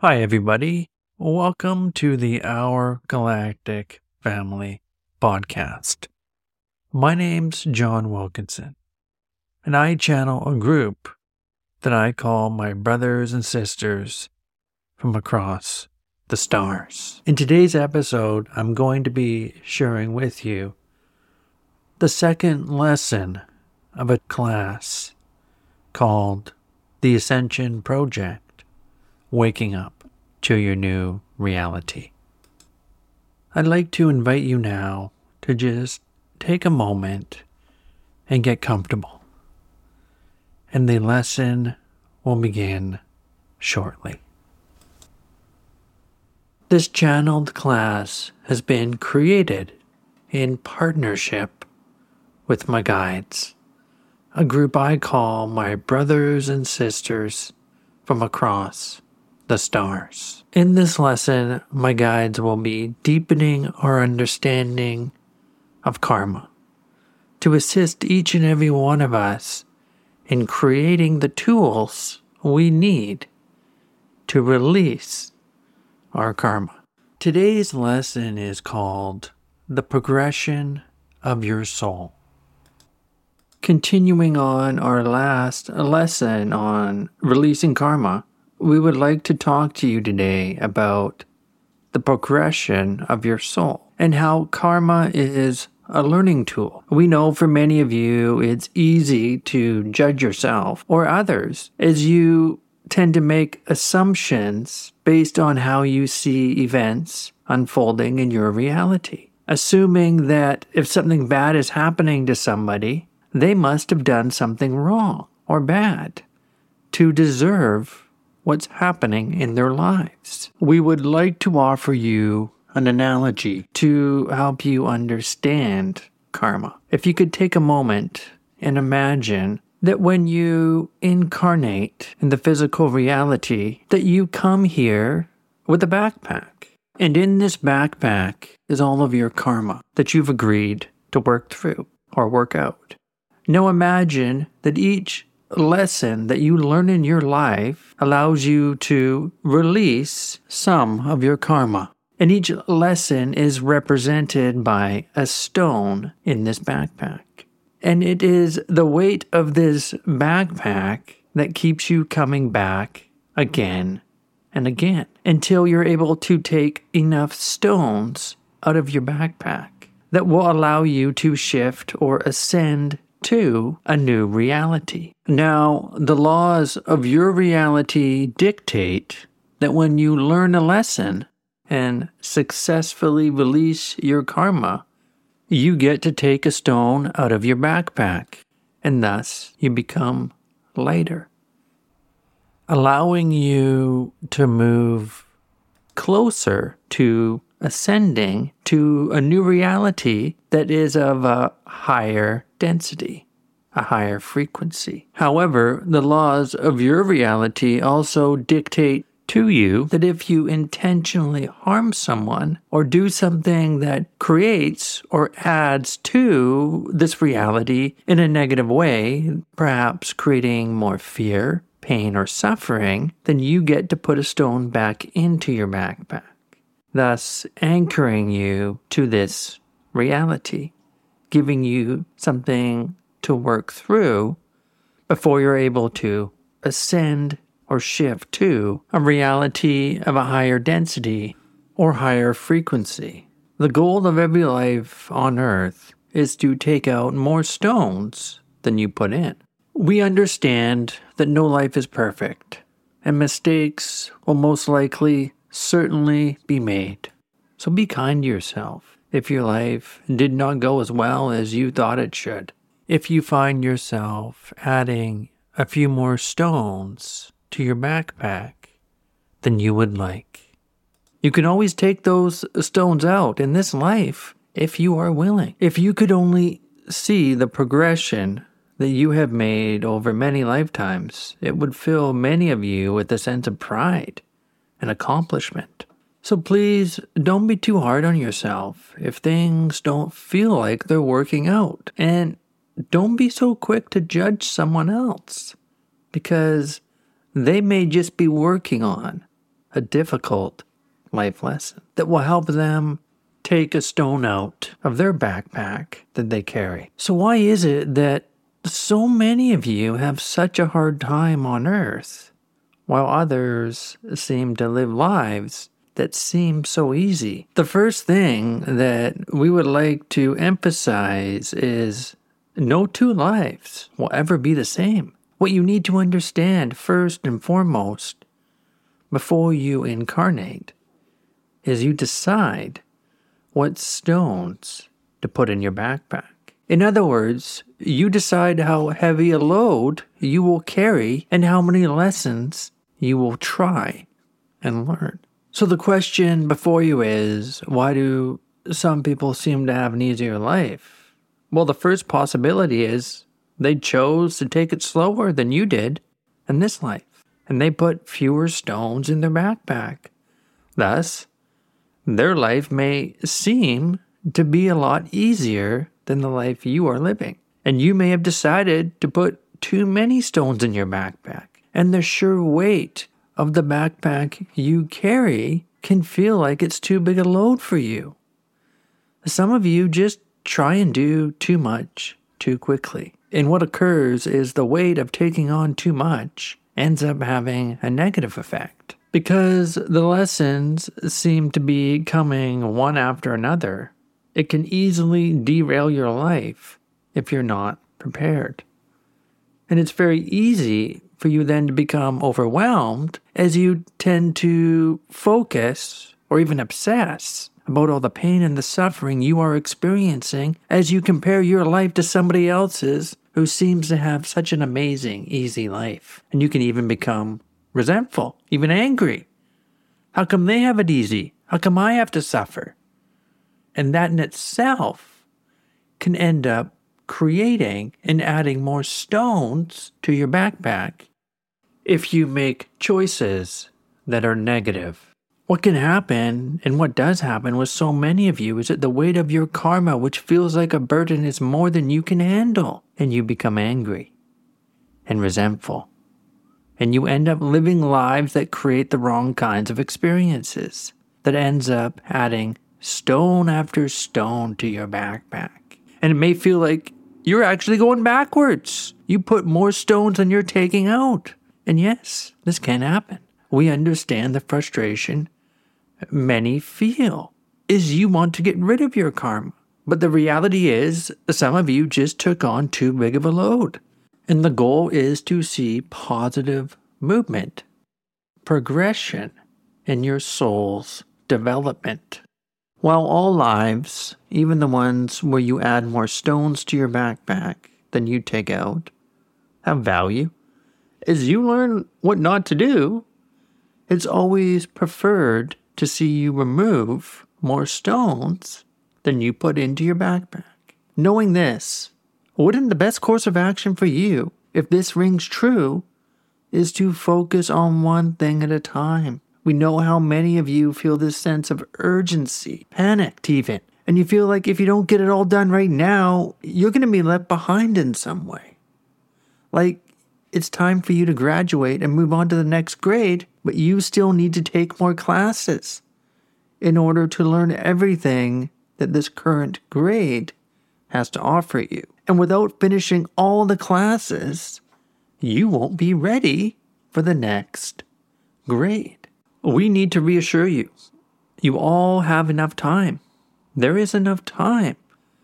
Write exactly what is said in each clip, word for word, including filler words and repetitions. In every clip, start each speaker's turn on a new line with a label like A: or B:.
A: Hi, everybody. Welcome to the Our Galactic Family podcast. My name's John Wilkinson, and I channel a group that I call my brothers and sisters from across the stars. In today's episode, I'm going to be sharing with you the second lesson of a class called The Ascension Project, Waking Up to Your New Reality. I'd like to invite you now to just take a moment and get comfortable. And the lesson will begin shortly. This channeled class has been created in partnership with my guides, a group I call my brothers and sisters from across the stars. In this lesson, my guides will be deepening our understanding of karma to assist each and every one of us in creating the tools we need to release our karma. Today's lesson is called The Progression of Your Soul. Continuing on our last lesson on releasing karma, we would like to talk to you today about the progression of your soul and how karma is a learning tool. We know for many of you it's easy to judge yourself or others as you tend to make assumptions based on how you see events unfolding in your reality, assuming that if something bad is happening to somebody, they must have done something wrong or bad to deserve what's happening in their lives. We would like to offer you an analogy to help you understand karma. If you could take a moment and imagine that when you incarnate in the physical reality, that you come here with a backpack. And in this backpack is all of your karma that you've agreed to work through or work out. Now imagine that each lesson that you learn in your life allows you to release some of your karma. And each lesson is represented by a stone in this backpack. And it is the weight of this backpack that keeps you coming back again and again until you're able to take enough stones out of your backpack that will allow you to shift or ascend to a new reality. Now, the laws of your reality dictate that when you learn a lesson and successfully release your karma, you get to take a stone out of your backpack, and thus you become lighter, allowing you to move closer to ascending to a new reality that is of a higher density, a higher frequency. However, the laws of your reality also dictate to you that if you intentionally harm someone or do something that creates or adds to this reality in a negative way, perhaps creating more fear, pain, or suffering, then you get to put a stone back into your backpack, thus anchoring you to this reality, giving you something to work through before you're able to ascend or shift to a reality of a higher density or higher frequency. The goal of every life on Earth is to take out more stones than you put in. We understand that no life is perfect, and mistakes will most likely certainly be made. So be kind to yourself if your life did not go as well as you thought it should. If you find yourself adding a few more stones to your backpack than you would like, you can always take those stones out in this life if you are willing. If you could only see the progression that you have made over many lifetimes, it would fill many of you with a sense of pride and accomplishment. So please don't be too hard on yourself if things don't feel like they're working out. And don't be so quick to judge someone else, because they may just be working on a difficult life lesson that will help them take a stone out of their backpack that they carry. So why is it that so many of you have such a hard time on earth, while others seem to live lives that seem so easy? The first thing that we would like to emphasize is no two lives will ever be the same. What you need to understand first and foremost before you incarnate is you decide what stones to put in your backpack. In other words, you decide how heavy a load you will carry and how many lessons you will try and learn. So the question before you is, why do some people seem to have an easier life? Well, the first possibility is they chose to take it slower than you did in this life, and they put fewer stones in their backpack. Thus, their life may seem to be a lot easier than the life you are living. And you may have decided to put too many stones in your backpack. And the sheer weight of the backpack you carry can feel like it's too big a load for you. Some of you just try and do too much too quickly. And what occurs is the weight of taking on too much ends up having a negative effect. Because the lessons seem to be coming one after another, it can easily derail your life if you're not prepared. And it's very easy for you then to become overwhelmed as you tend to focus or even obsess about all the pain and the suffering you are experiencing as you compare your life to somebody else's who seems to have such an amazing, easy life. And you can even become resentful, even angry. How come they have it easy? How come I have to suffer? And that in itself can end up creating and adding more stones to your backpack if you make choices that are negative. What can happen, and what does happen with so many of you, is that the weight of your karma, which feels like a burden, is more than you can handle, and you become angry and resentful. And you end up living lives that create the wrong kinds of experiences that ends up adding stone after stone to your backpack. And it may feel like you're actually going backwards. You put more stones than you're taking out. And yes, this can happen. We understand the frustration many feel is you want to get rid of your karma. But the reality is some of you just took on too big of a load. And the goal is to see positive movement, progression in your soul's development. While all lives, even the ones where you add more stones to your backpack than you take out, have value, as you learn what not to do, it's always preferred to see you remove more stones than you put into your backpack. Knowing this, wouldn't the best course of action for you, if this rings true, is to focus on one thing at a time? We know how many of you feel this sense of urgency, panicked even, and you feel like if you don't get it all done right now, you're going to be left behind in some way. Like, it's time for you to graduate and move on to the next grade, but you still need to take more classes in order to learn everything that this current grade has to offer you. And without finishing all the classes, you won't be ready for the next grade. We need to reassure you, you all have enough time. There is enough time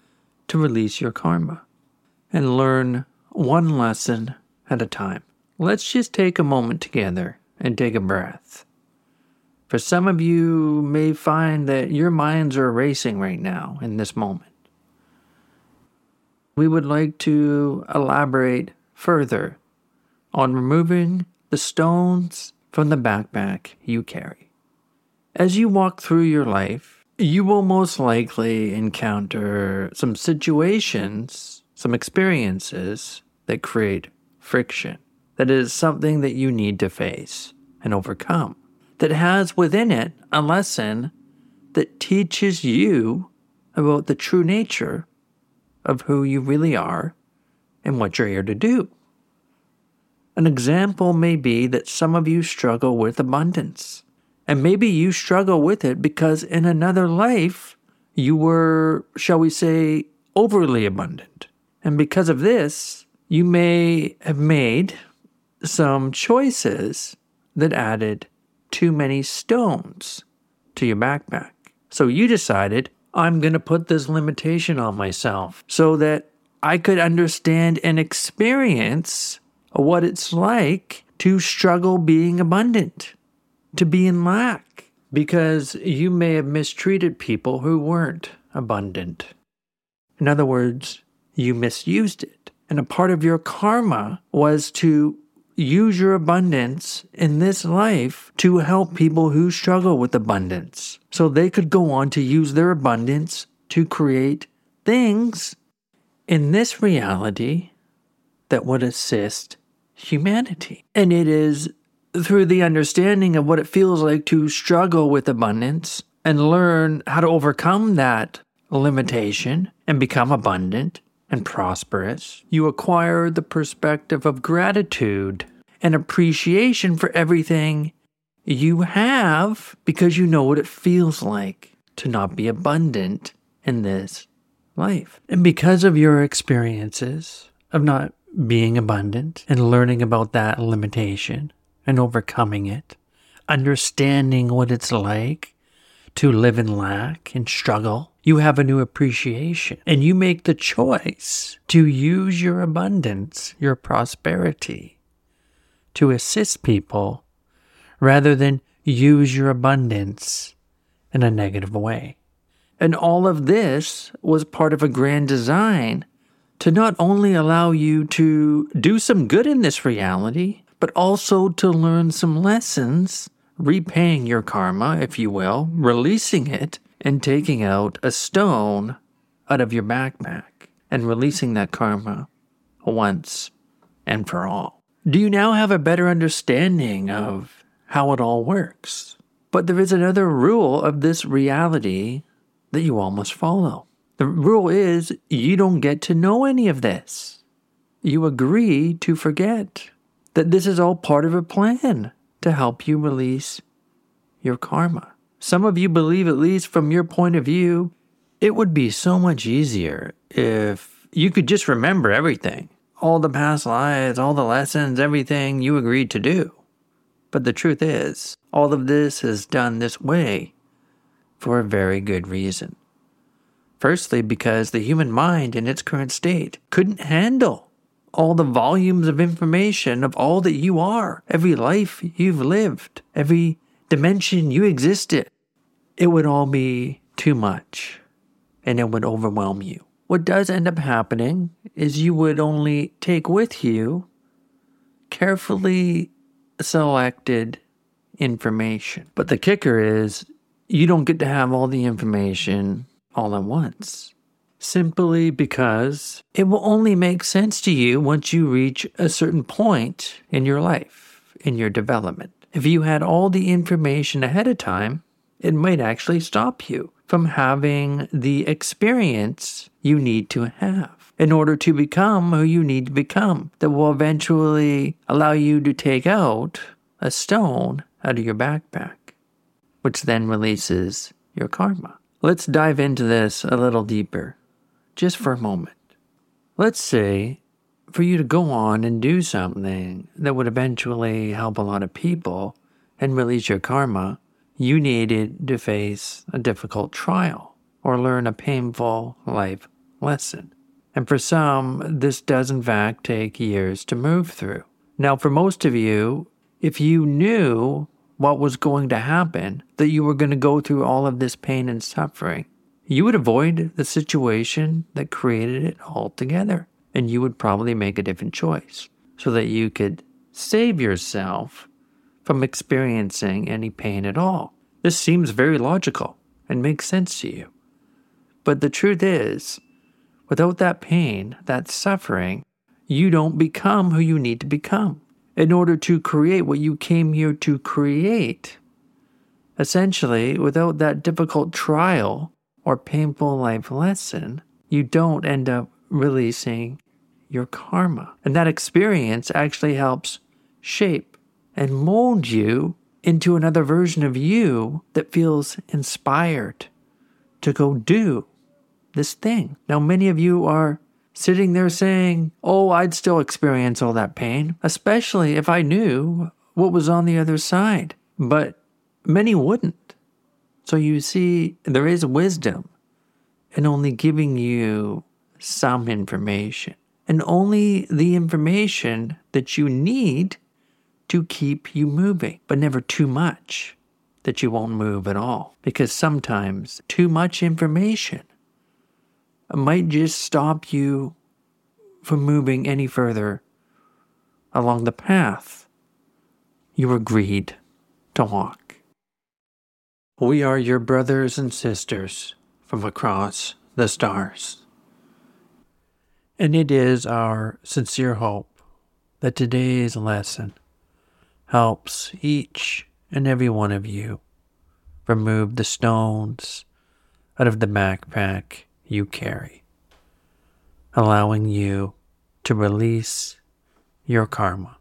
A: to release your karma and learn one lesson at a time. Let's just take a moment together and take a breath. For some of you may find that your minds are racing right now in this moment. We would like to elaborate further on removing the stones from the backpack you carry. As you walk through your life, you will most likely encounter some situations, some experiences that create friction. That is something that you need to face and overcome. That has within it a lesson that teaches you about the true nature of who you really are and what you're here to do. An example may be that some of you struggle with abundance, And maybe you struggle with it because in another life, you were, shall we say, overly abundant. And because of this, you may have made some choices that added too many stones to your backpack. So you decided, I'm going to put this limitation on myself so that I could understand and experience what it's like to struggle being abundant, to be in lack, because you may have mistreated people who weren't abundant. In other words, you misused it. And a part of your karma was to use your abundance in this life to help people who struggle with abundance, so they could go on to use their abundance to create things in this reality that would assist humanity. And it is through the understanding of what it feels like to struggle with abundance and learn how to overcome that limitation and become abundant and prosperous, you acquire the perspective of gratitude and appreciation for everything you have, because you know what it feels like to not be abundant in this life. And because of your experiences of not being abundant and learning about that limitation and overcoming it, understanding what it's like to live in lack and struggle, you have a new appreciation, and you make the choice to use your abundance, your prosperity, to assist people rather than use your abundance in a negative way. And all of this was part of a grand design to not only allow you to do some good in this reality, but also to learn some lessons, repaying your karma, if you will, releasing it, and taking out a stone out of your backpack and releasing that karma once and for all. Do you now have a better understanding of how it all works? But there is another rule of this reality that you all must follow. The rule is you don't get to know any of this. You agree to forget that this is all part of a plan to help you release your karma. Some of you believe, at least from your point of view, it would be so much easier if you could just remember everything. All the past lives, all the lessons, everything you agreed to do. But the truth is, all of this is done this way for a very good reason. Firstly, because the human mind in its current state couldn't handle all the volumes of information of all that you are, every life you've lived, every dimension you existed. It would all be too much, and it would overwhelm you. What does end up happening is you would only take with you carefully selected information. But the kicker is you don't get to have all the information all at once, simply because it will only make sense to you once you reach a certain point in your life, in your development. If you had all the information ahead of time, it might actually stop you from having the experience you need to have in order to become who you need to become, that will eventually allow you to take out a stone out of your backpack, which then releases your karma. Let's dive into this a little deeper, just for a moment. Let's say for you to go on and do something that would eventually help a lot of people and release your karma, you needed to face a difficult trial or learn a painful life lesson. And for some, this does in fact take years to move through. Now, for most of you, if you knew what was going to happen, that you were going to go through all of this pain and suffering, you would avoid the situation that created it altogether. And you would probably make a different choice so that you could save yourself from experiencing any pain at all. This seems very logical and makes sense to you. But the truth is, without that pain, that suffering, you don't become who you need to become. In order to create what you came here to create, essentially, without that difficult trial or painful life lesson, you don't end up releasing your karma. And that experience actually helps shape and mold you into another version of you that feels inspired to go do this thing. Now, many of you are sitting there saying, oh, I'd still experience all that pain, especially if I knew what was on the other side. But many wouldn't. So you see, there is wisdom in only giving you some information, and only the information that you need to keep you moving, but never too much that you won't move at all. Because sometimes too much information might just stop you from moving any further along the path you agreed to walk. We are your brothers and sisters from across the stars. And it is our sincere hope that today's lesson helps each and every one of you remove the stones out of the backpack you carry, allowing you to release your karma